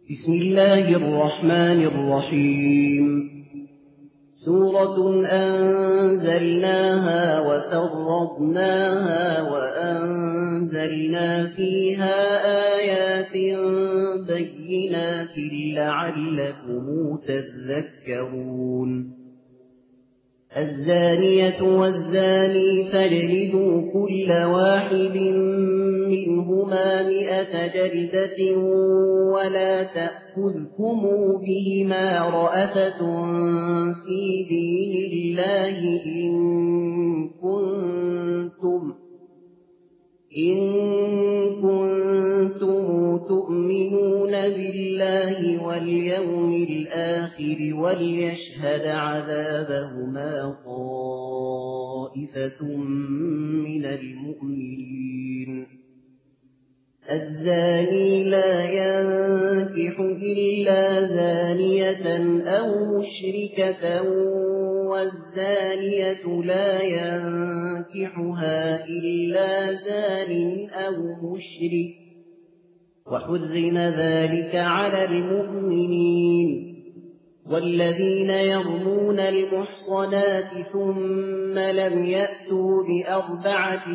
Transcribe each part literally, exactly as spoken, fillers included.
بسم الله الرحمن الرحيم سورة أنزلناها وفرضناها وأنزلنا فيها آيات بينات لعلكم تذكرون الزانية والزاني فاجلدوا كل واحد منهما مئة جلدة ولا تأخذكم بهما رأفة في دين الله إن كنتم إن كنتم تؤمنون بالله واليوم الآخر وليشهد عذابهما طائفة من المؤمنين الزاني لا ينكح إلا زانية أو مشركة والزانية لا ينكحها إلا زان أو مشرك وحرم ذلك على المؤمنين والذين يرمون المحصنات ثم لم يأتوا بأربعة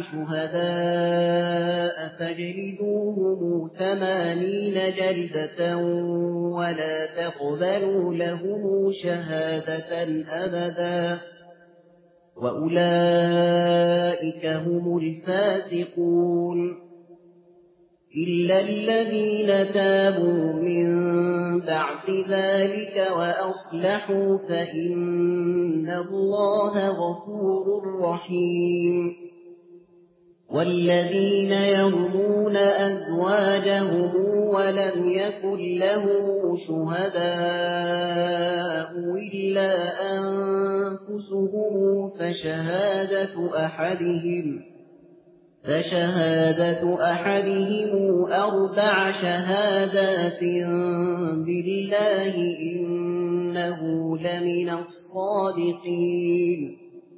شهداء فاجلدوهم ثمانين جلدة ولا تقبلوا لهم شهادة أبدا وأولئك هم الفاسقون إلا الذين تابوا من بعد ذلك وأصلحوا فإن الله غفور رحيم والذين يرمون أزواجهم ولم يكن لهم شهداء إلا أنفسهم فشهادة أحدهم فشهادة أحدهم أربع شهادات بالله إنه لمن الصادقين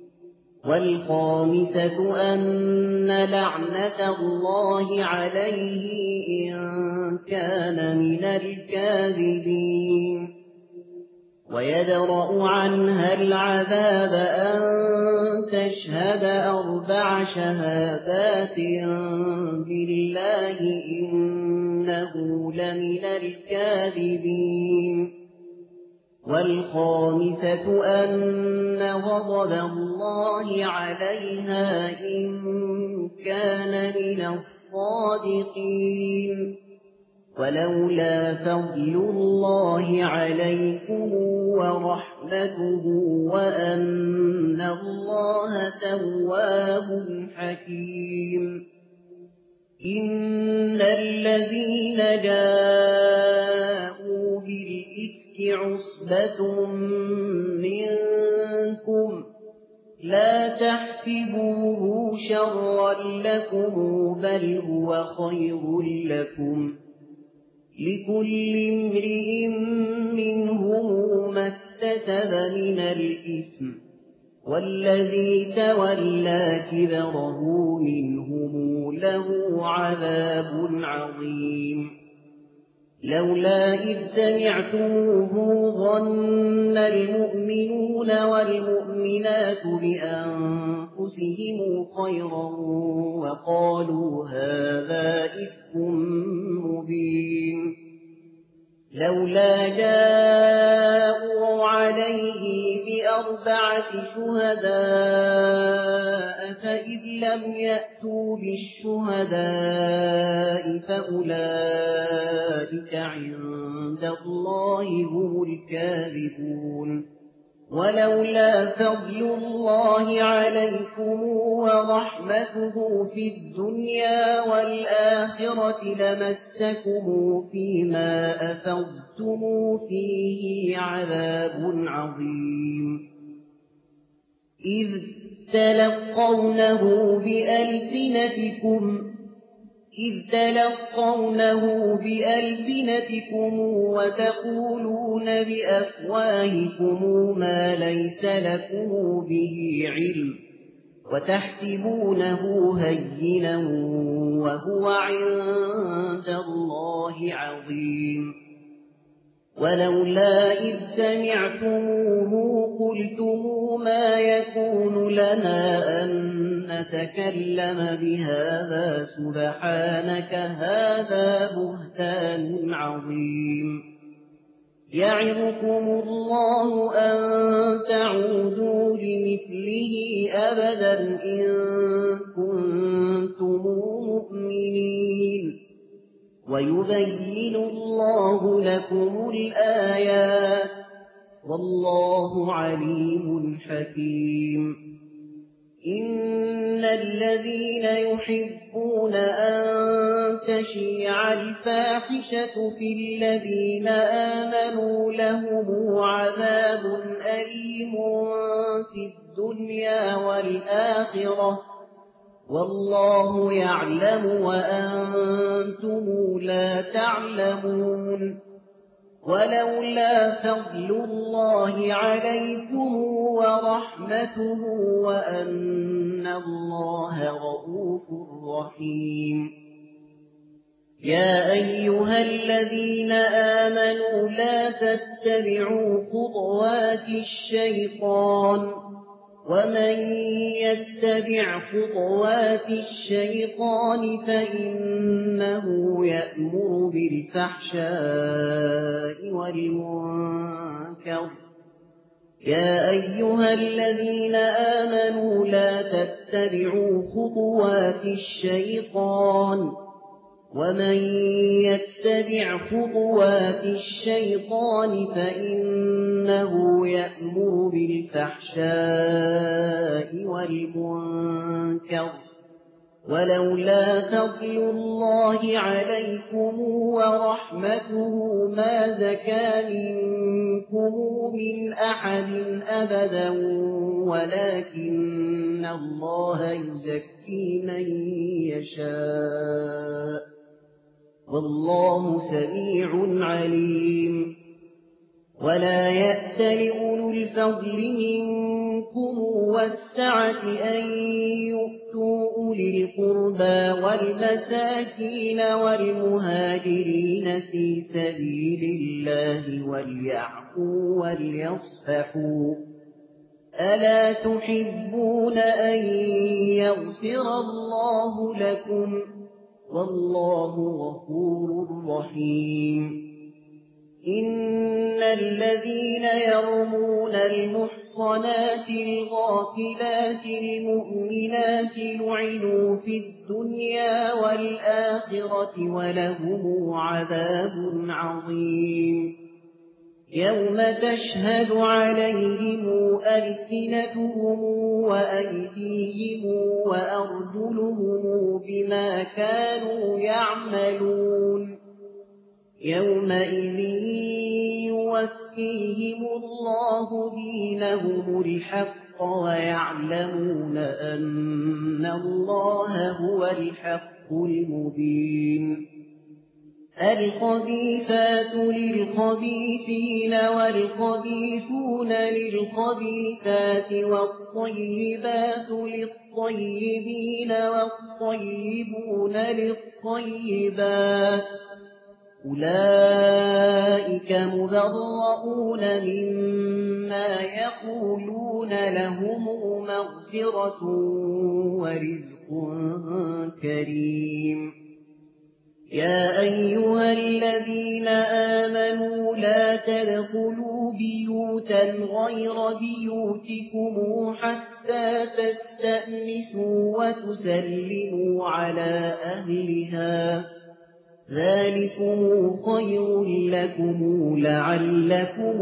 والخامسة أن لعنة الله عليه إن كان من الكاذبين ويدرأ عنها العذاب أن تشهد أربع شهادات بالله إنه لمن الكاذبين والخامسة أن غضب الله عليها إن كان من الصادقين ولولا فضل الله عليكم ورحمته وأن الله تواب حكيم إن الذين جاءوا بالإفك عصبة منكم لا تحسبوه شرا لكم بل هو خير لكم لكل امرئ منهم ما اكتسب من الإثم والذي تولى كبره منهم له عذاب عظيم لولا إذ سمعتموه ظن المؤمنون والمؤمنات بأنفسهم خيرا وقالوا هذا إفك مبين لولا جاءوا عليه بأربعة شهداء فإذ لم يأتوا بالشهداء فأولئك عند الله هم الكاذبون ولولا فضل الله عليكم ورحمته في الدنيا والآخرة لمسكم فيما أفضتم فيه عذاب عظيم إذ تلقونه بألسنتكم إذ تلقونه بألسنتكم وتقولون بأفواهكم ما ليس لكم به علم وتحسبونه هينا وهو عند الله عظيم ولولا إذ سمعتموه قلتم ما يكون لنا أن نتكلم بهذا سبحانك هذا بهتان عظيم يعظكم الله أن تعودوا لمثله أبدا إن كنتم مؤمنين ويبين الله لكم الآيات والله عليم حكيم إن الذين يحبون أن تشيع الفاحشة في الذين آمنوا لهم عذاب أليم في الدنيا والآخرة والله يعلم وأنتم لا تعلمون ولولا فضل الله عليكم ورحمته وأن الله رؤوف رحيم يا أيها الذين آمنوا لا تتبعوا خطوات الشيطان ومن يتبع خطوات الشيطان فإنه يأمر بالفحشاء والمنكر يا أيها الذين آمنوا لا تتبعوا خطوات الشيطان ومن يتبع خطوات الشيطان فإنه يأمر بالفحشاء والمنكر ولولا فضل الله عليكم ورحمته ما زكى منكم من أحد أبدا ولكن الله يزكي من يشاء والله سميع عليم ولا يأتل أولو الفضل منكم والسعة أن يؤتوا أولي القربى والمساكين والمهاجرين في سبيل الله وليعفوا وليصفحوا ألا تحبون أن يغفر الله لكم والله غفور رحيم إن الذين يرمون المحصنات الغافلات المؤمنات لعنوا في الدنيا والآخرة ولهم عذاب عظيم يوم تشهد عليهم ألسنتهم وأيديهم وأرجلهم بما كانوا يعملون يومئذ يوفيهم الله دينهم الحق ويعلمون أن الله هو الحق المبين الخبيثات للخبيثين والخبيثون للخبيثات والطيبات للطيبين والطيبون للطيبات أولئك مبرؤون مما يقولون لهم مغفرة ورزق كريم يا أيها الذين آمنوا لا تدخلوا بيوتا غير بيوتكم حتى تستأنسوا وتسلموا على أهلها ذلكم خير لكم لعلكم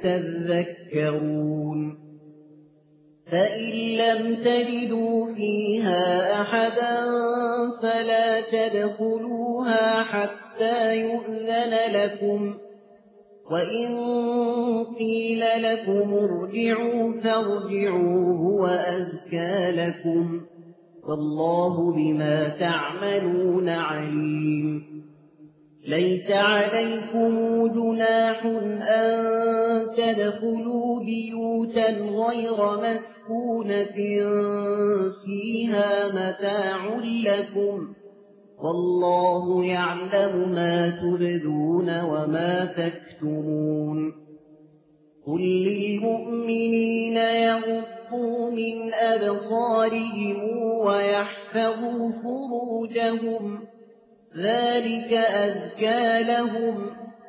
تذكرون فإن لم تجدوا فيها أحدا فلا تدخلوها حتى يؤذن لكم وإن قيل لكم ارجعوا فارجعوا هو أزكى لكم والله بما تعملون عليم ليس عليكم جناح أن تدخلوا بيوتا غير مسكونة فيها متاع لكم والله يعلم ما تبدون وما تكتمون قل للمؤمنين يغضوا من أبصارهم ويحفظوا فروجهم ذلك أزكى لهم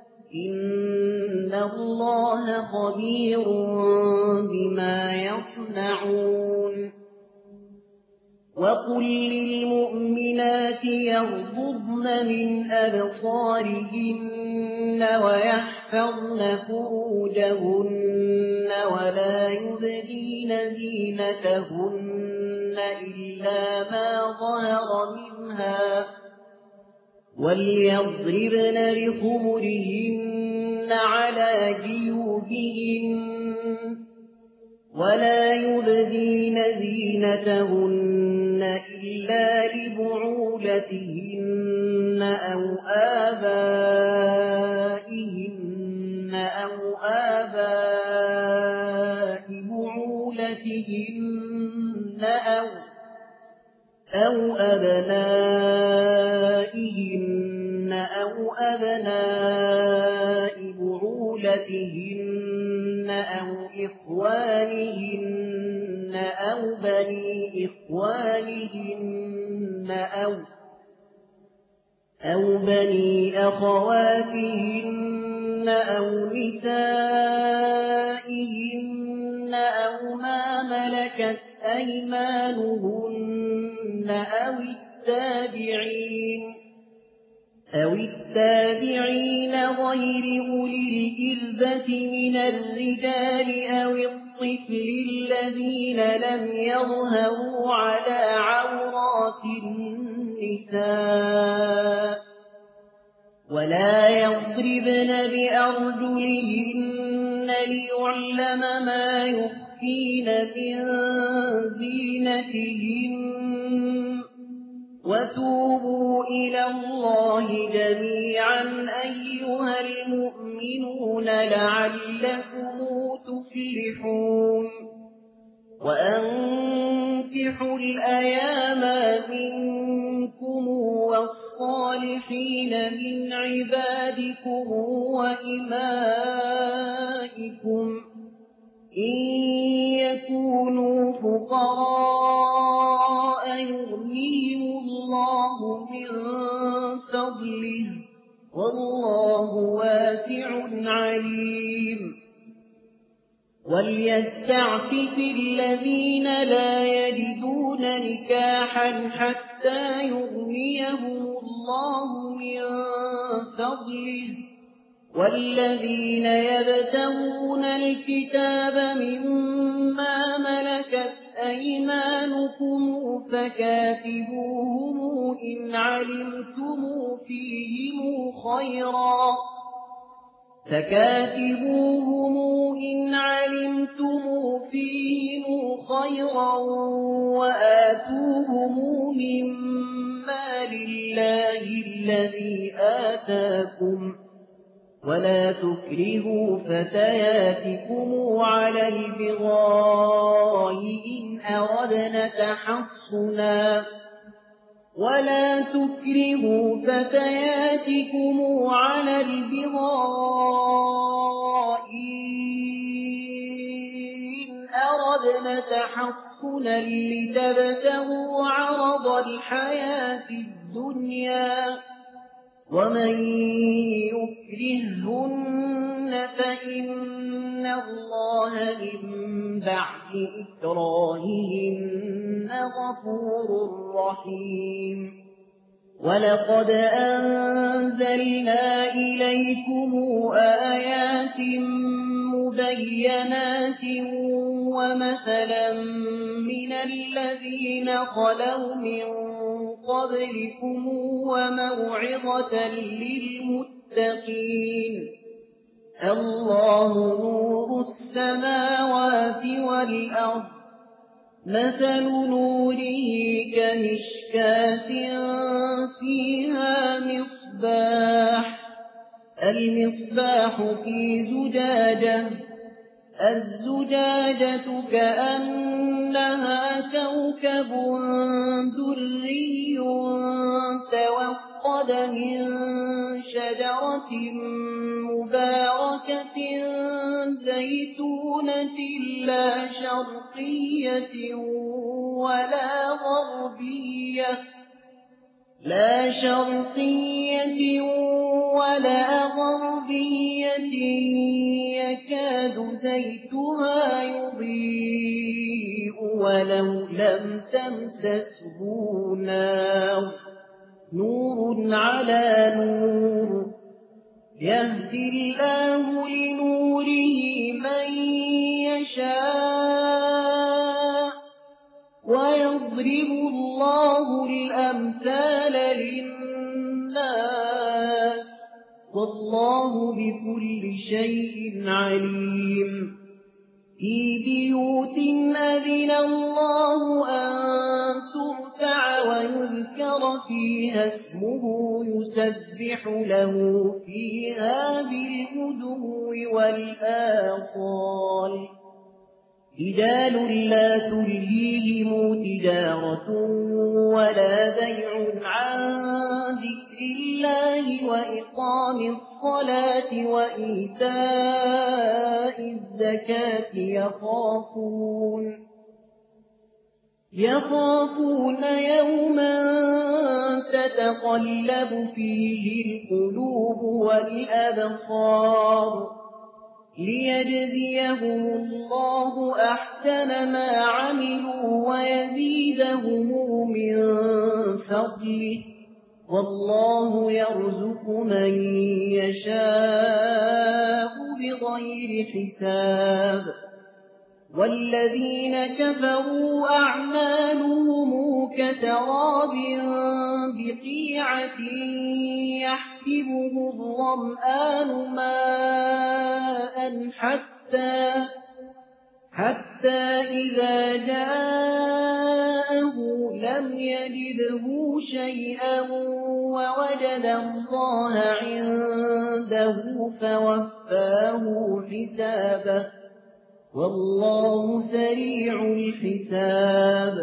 إن الله خبير بما يصنعون وقل للمؤمنات يغضضن من أبصارهن ويحفظن فروجهن ولا يبدين زينتهن إلا ما ظهر منها وليضربن بخمرهن على جيوبهن ولا يبدين زينتهن إلا لبعولتهن أو آبائهن أو آباء بعولتهن أو أو أبنائهن أو أبناء بعولتهن أو إخوانهن أو بني إخوانهن أو أو بني أخواتهن أو نسائهن أو ما ملكت أيمانهن أو التابعين أو التابعين غير أولي الإربة من الرجال أو الطفل الذين لم يظهروا على عورات النساء ولا يضربن بأرجلهن ليعلم ما يخفين من زينتهن وتوبوا إلى الله جميعا أيها المؤمنون لعلكم تفلحون وأنكحوا الأيام منكم والصالحين من عبادكم وإمائكم إن يكونوا فقراء يغنيهم الله من فضله والله واسع عليم وليستعفف الذين لا يجدون نكاحا حتى يغنيهم الله من فضله والذين يبتغون الكتاب مما ملكت أيمانكم فكاتبوهم إن علمتم فيهم خيرا فكاتبوهم إن علمتم فيهم خيرا وآتوهم مما لله الذي آتاكم ولا تكرهوا فتياتكم على البغاء إن أردنا تحصنا ولا تكرهوا فتياتكم على البغاء إن أردنا تحصنا لتبتغوا عرض الحياة الدنيا ومن يكرههن فإن الله من بعد إكراههن غفور رحيم ولقد أنزلنا إليكم آيات مبينات ومثلا من الذين خلوا من قبلكم وموعظة للمتقين الله نور السماوات والأرض مثل نوره كمشكاة فيها مصباح المصباح في زجاجة الزجاجة كأنها كوكب دري توقع من شجرة مباركة زيتونة لا شرقية ولا غربية لا شرقية ولا غربية يكاد زيتها يضيء ولو لم تمسسه نار نور على نور يهدي الله لنوره من يشاء ويضرب الله الأمثال للناس والله بكل شيء عليم في بيوت أذن الله أن ترفع ويذكر فيها اسمه يسبح له فيها بالغدو والآصال رجال لا تلهيهم تجارة ولا بيع عن ذكر الله وإقام الصلاة وإيتاء الزكاة يخافون يخافون يوما تتقلب فيه القلوب والأبصار ليجزيهم الله أحسن ما عملوا ويزيدهم من فضله والله يرزق من يشاء بغير حساب والذين كفروا أعمالهم كسراب بقيعة يحسبه الظمآن ماء حتى حتى إذا جاءه لم يجده شيئا ووجد الله عنده فوفاه حسابه والله سريع الحساب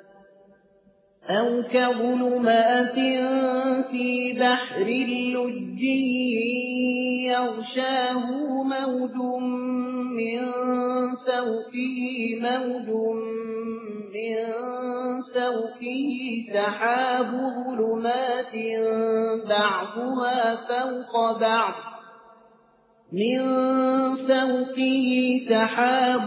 أو كظلمات في بحر لجي يغشاه موج من فوقه موج من فوقه سحاب ظلمات بعضها فوق بعض من فوقه سحاب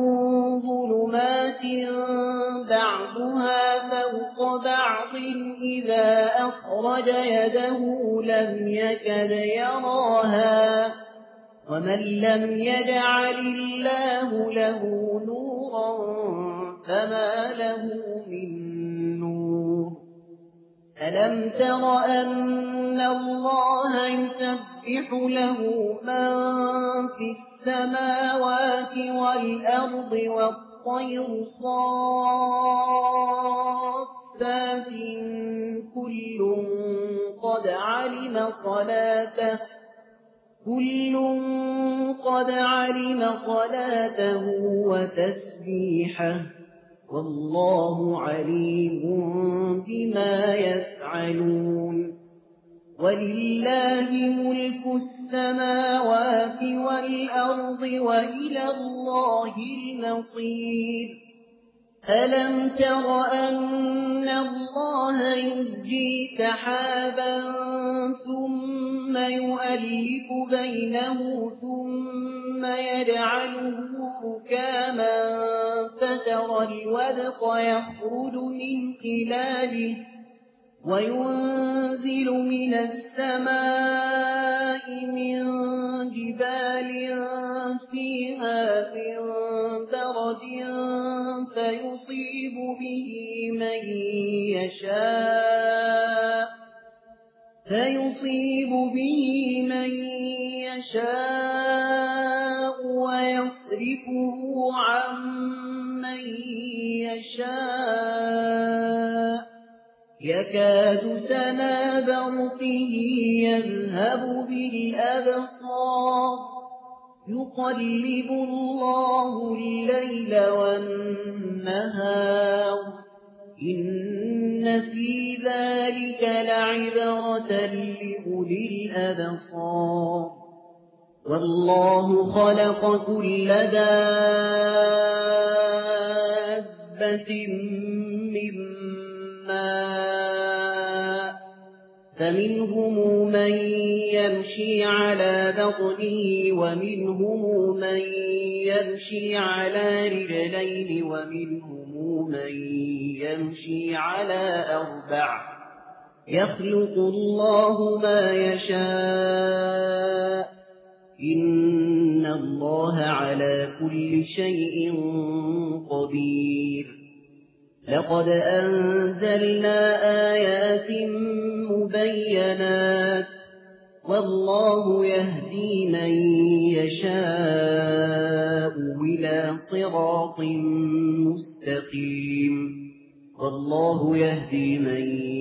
ظلمات بعضها فوق بعض إذا أخرج يده لم يكد يراها ومن لم يجعل الله له نورا فما له من نور ألم تر أن الله يسبح له من في السماوات والأرض والطير صافات كل قد علم صلاته كل قد علم صلاته وتسبيحه والله عليم بما يفعلون ولله ملك السماوات والأرض وإلى الله المصير ألم تر أن الله يزجي سحابا ثم يؤلف بينه ثم يجعله ركاما فترى الودق يخرج من خلاله وينزل من السماء من جبال فيها من برد فيصيب به من يشاء فيصيب به من يشاء ويصرفه عن من يشاء يكاد سنا برقه يذهب بالأبصار يقلب الله الليل والنهار إن في ذلك لعبرة لأولي الأبصار والله خلق كل دابة من ماء فمنهم من يمشي على بطنه ومنهم من يمشي على رجلين ومنهم من يمشي على أربع يخلق الله ما يشاء إن الله على كل شيء قدير لقد أنزلنا آيات مبينات والله يهدي من يشاء إلى صراط مستقيم والله يهدي من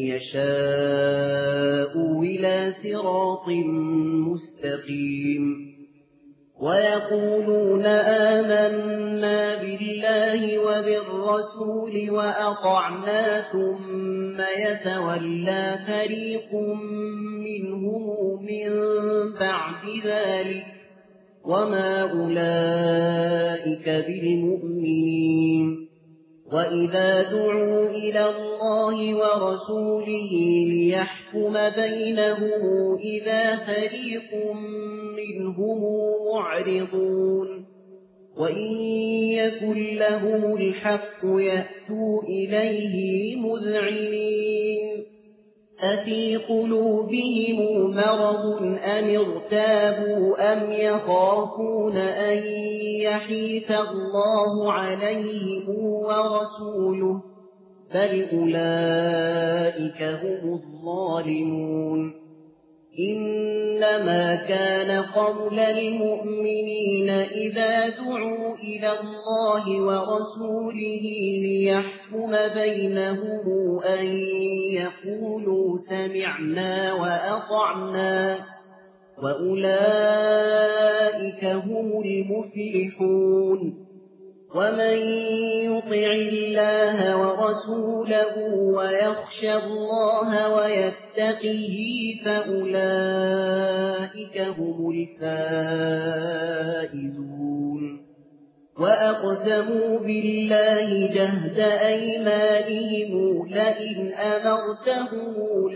يشاء إلى صراط مستقيم ويقولون آمنا بالله وبالرسول وأطعنا ثم يتولى فريق منهم من بعد ذلك وما أولئك بالمؤمنين وإذا دعوا إلى الله ورسوله ليحكم بينهم إذا فريق منهم معرضون وإن يكن لهم الحق يأتوا إليه مذعنين أفي قلوبهم مرض أم ارتابوا أم يخافون أن يحيف الله عليهم ورسوله بل أولئك هم الظالمون إنما كان قول المؤمنين إذا دعوا إلى الله ورسوله ليحكم بينهم أن يقولوا سمعنا وأطعنا وأولئك هم المفلحون ومن يطع الله ورسوله ويخشى الله ويتقه فأولئك هم الفائزون وأقسموا بالله جهد أيمانهم لئن أمرتهم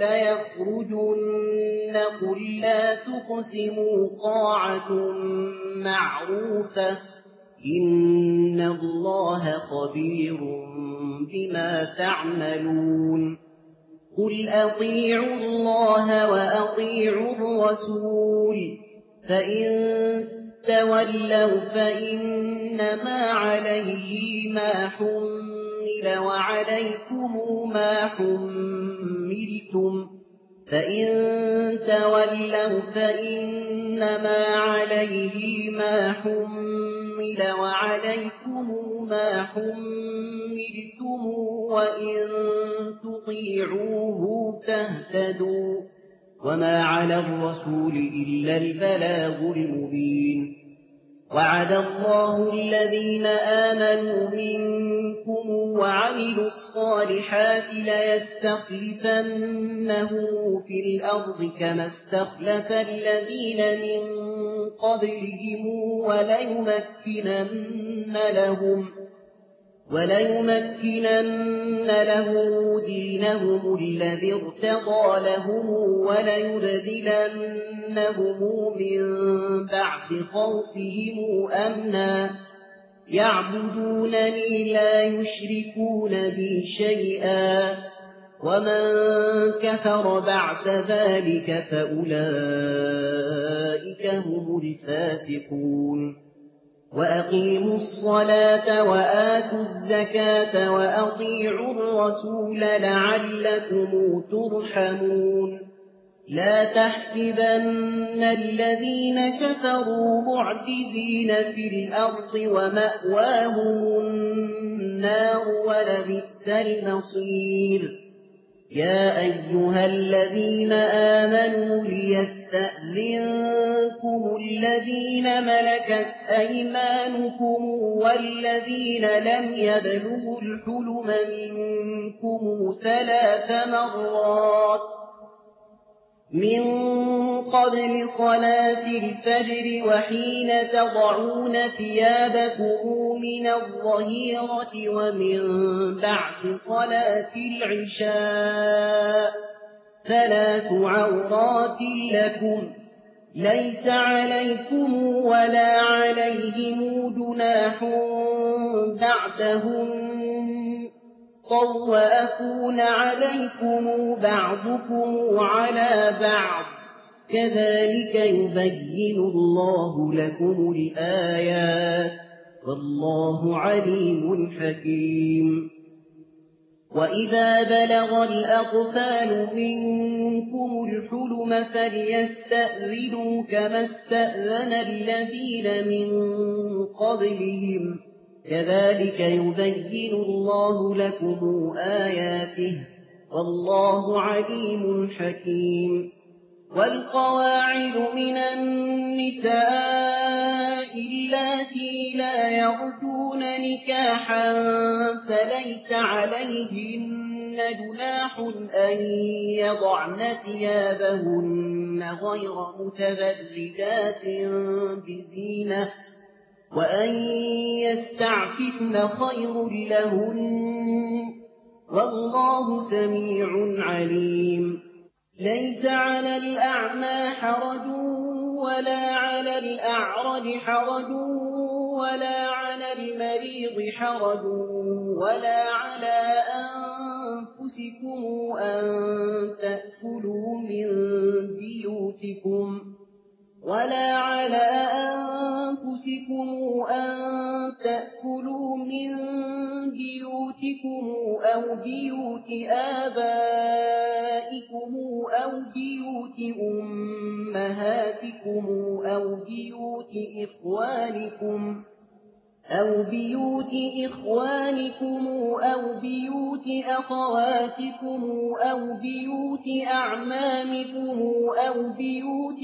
ليخرجن قل لا تقسموا طاعة معروفة إن الله خبير بما تعملون قل أطيعوا الله وأطيعوا الرسول فإن تولوا فإنما عليه ما حمل وعليكم ما حملتم فإن تولوا فإنما عليه ما حمل وعليكم ما حملتم وإن تطيعوه تهتدوا وما على الرسول إلا البلاغ المبين وعد الله الذين آمنوا منكم وعملوا الصالحات ليستخلفنهم في الأرض كما استخلف الذين من قبلهم وليمكنن لهم وليمكنن لهم دينهم الذي ارتضى لهم وليبدلنهم من بعد خوفهم أمنا يعبدونني لا يشركون بي شيئا ومن كفر بعد ذلك فأولئك هم الفاسقون وأقيموا الصلاة وآتوا الزكاة وأطيعوا الرسول لعلكم ترحمون لا تحسبن الذين كفروا معجزين في الأرض ومأواهم النار ولبئس المصير يا أيها الذين آمنوا ليستأذنكم الذين ملكت أيمانكم والذين لم يبلغوا الحلم منكم ثلاث مرات من قبل صلاة الفجر وحين تضعون ثيابكم من الظهيرة ومن بعد صلاة العشاء ثلاث عورات لكم ليس عليكم ولا عليهم جناح بعدهم طوافون عليكم بعضكم على بعض كذلك يبين الله لكم الآيات والله عليم حكيم وإذا بلغ الأطفال منكم الحلم فليستأذنوا كما استأذن الذين من قبلهم كذلك يبين الله لكم آياته والله عليم حكيم والقواعد من النساء اللاتي لا يرجون نكاحا فليس عليهن جناح أن يضعن ثيابهن غير متبرجات بزينة وأن يستعففن خير لهن والله سميع عليم ليس على الأعمى حرج ولا على الأعرج حرج ولا على المريض حرج ولا على أنفسكم أن تأكلوا من بيوتكم ولا على أنفسكم أن تأكلوا من بيوتكم أو بيوت آبائكم أو بيوت أمهاتكم أو بيوت إخوانكم أو بيوت إخوانكم أو بيوت أخواتكم أو بيوت أعمامكم أو بيوت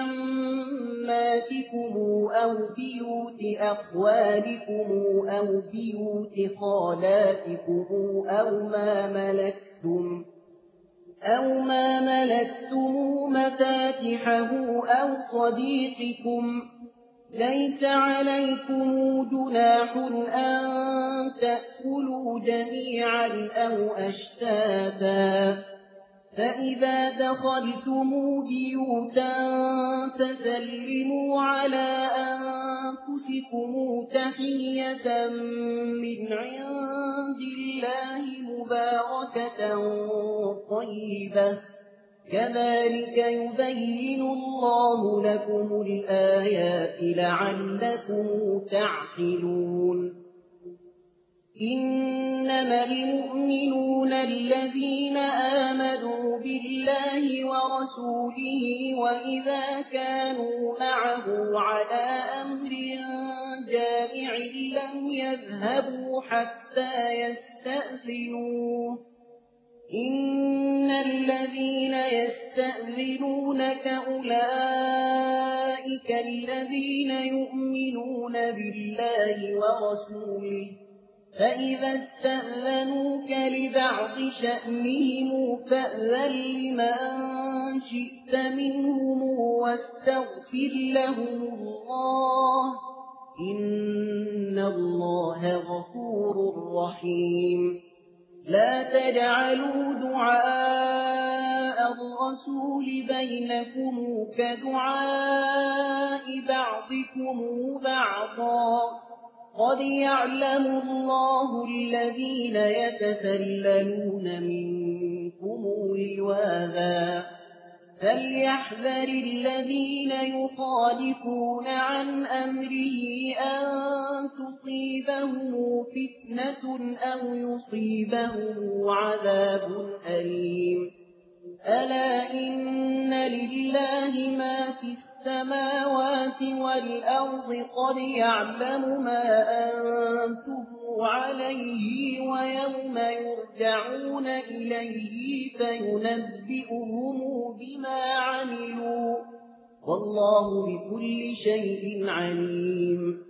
عماتكم أو بيوت أخوالكم أو بيوت خالاتكم أو ما ملكتم أو ما ملكتم مفاتحه أو صديقكم ليس عليكم جناح أن تأكلوا جميعا أو أشتاتا فإذا دخلتم بيوتا فسلموا على أنفسكم تحية من عند الله مباركة طيبة كذلك يبين الله لكم الآيات لعلكم تعقلون إنما المؤمنون الذين آمنوا بالله ورسوله وإذا كانوا معه على أمر جامع لم يذهبوا حتى يستأذنوه إن الذين يستأذنونك أولئك الذين يؤمنون بالله ورسوله فإذا استأذنوك لبعض شأنهم فأذن لمن شئت منهم واستغفر لهم الله إن الله غفور رحيم لا تجعلوا دعاء الرسول بينكم كدعاء بعضكم بعضا قد يعلم الله الذين يتسللون منكم لواذا فليحذر الذين يخالفون عن أمره أن تصيبهم فتنة أو يصيبهم عذاب أليم ألا إن لله ما في السماوات والأرض قد يعلم ما أنتم عليه ويوم يرجعون إليه فينبئهم بما عملوا والله بكل شيء عليم